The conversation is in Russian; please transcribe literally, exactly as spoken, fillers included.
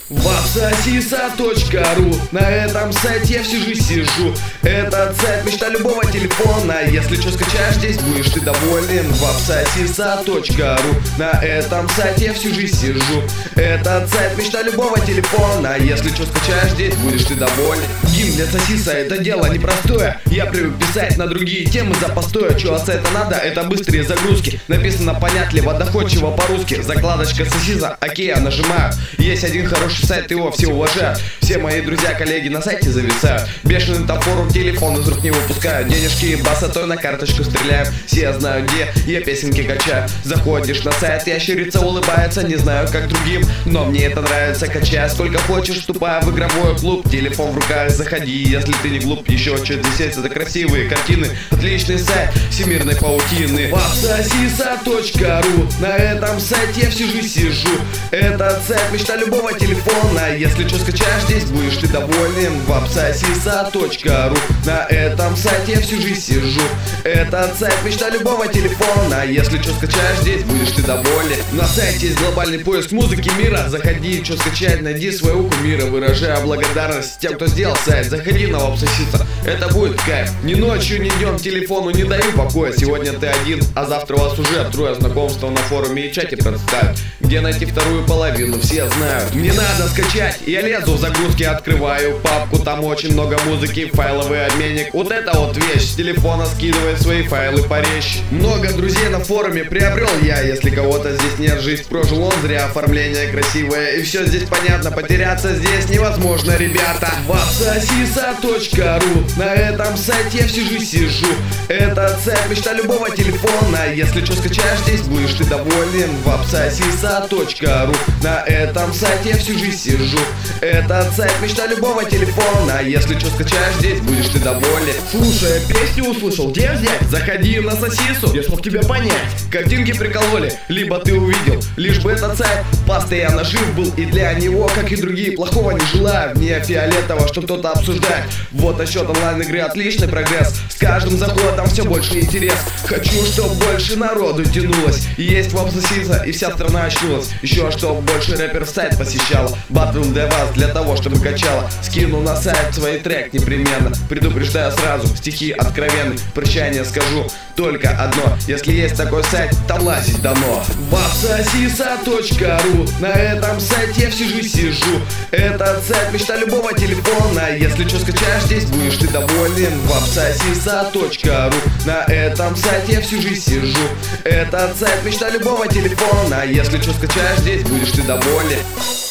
вапсосиса точка ру. На этом сайте я всю жизнь сижу. Этот сайт мечта любого телефона. Если что скачаешь, здесь будешь ты доволен. вапсосиса точка ру. На этом сайте я всю жизнь сижу. Этот сайт мечта любого телефона. Если что скачаешь, здесь будешь ты доволен. Гимн для сосиса — это дело непростое. Я привык писать на другие темы запостоя. Чё от сайта надо, это быстрые загрузки. Написано понятливо, доходчиво по-русски. Закладочка сосиса, окей, я нажимаю. Есть один хороший сайт, его все уважают. Все мои друзья, коллеги на сайте зависают. Бешеный там форум, телефон из рук не выпускаю. Денежки и басотой на карточку стреляем. Все знают, где я песенки качаю. Заходишь на сайт, ящерица улыбается. Не знаю, как другим, но мне это нравится. Качай сколько хочешь, вступая в игровой клуб. Телефон в руках, заходи, если ты не глуп. Еще что здесь есть, это красивые картины. Отличный сайт всемирной паутины. вапсосиса точка ру. На этом сайте я всю жизнь сижу. Этот сайт мечта любого телефона. Если что скачаешь, здесь будешь ты доволен. вапсосиса точка ру. На этом сайте я всю жизнь сижу. Этот сайт мечта любого телефона. Если что скачаешь, здесь будешь ты доволен. На сайте есть глобальный поиск музыки мира. Заходи, что скачать, найди своего кумира. Выражая благодарность тем, кто сделал сайт. Заходи на вапсосиса, это будет кайф. Ни ночью, ни днем телефону не даю покоя. Сегодня ты один, а завтра у вас уже трое. Знакомства на форуме и чате представят. Где найти вторую половину, все знают. Мне надо скачать, я лезу в загрузки, открываю папку. Там очень много музыки, файловый обменник. Вот это вот вещь, с телефона скидывает свои файлы порезче. Много друзей на форуме приобрел я. Если кого-то здесь нет, жизнь прожил он зря. Оформление красивое и все здесь понятно. Потеряться здесь невозможно, ребята. вапсосиса точка ру. На этом сайте я всю жизнь сижу. Этот сайт мечта любого телефона. Если что скачаешь, здесь будешь ты доволен. вапсосиса точка ру. На этом сайте я всю жизнь сижу. Этот сайт мечта любого телефона. Если что скачаешь, здесь будешь ты доволен. Слушай, песню услышал, где взять? Заходи на сосису, Я чтоб тебя понять. картинки прикололи, либо ты увидел. Лишь бы этот сайт постоянно жив был. И для него, как и другие, плохого не желаю. Мне фиолетово, что кто-то обсуждает. Вот отсчет онлайн-игры, отличный прогресс. С каждым заходом все больше интерес. Хочу, чтоб больше народу тянулось. Есть вапсосиса, и вся страна очнулась. Еще чтоб больше рэперов сайт посещала. Батл для вас, для того, чтобы качала. Скину на сайт свой трек непременно. Предупреждаю сразу, стихи откровенны. Прощание скажу только одно: если есть такой сайт, там лазить дано. вапсосиса точка ру. На этом сайте я всю жизнь сижу. Этот сайт мечта любого телефона. Если что скачаешь, здесь будешь ты доволен. вапсосиса точка ру. На этом сайте я всю жизнь сижу. Этот сайт мечта любого телефона. Если что скачаешь, здесь будешь ты доволен.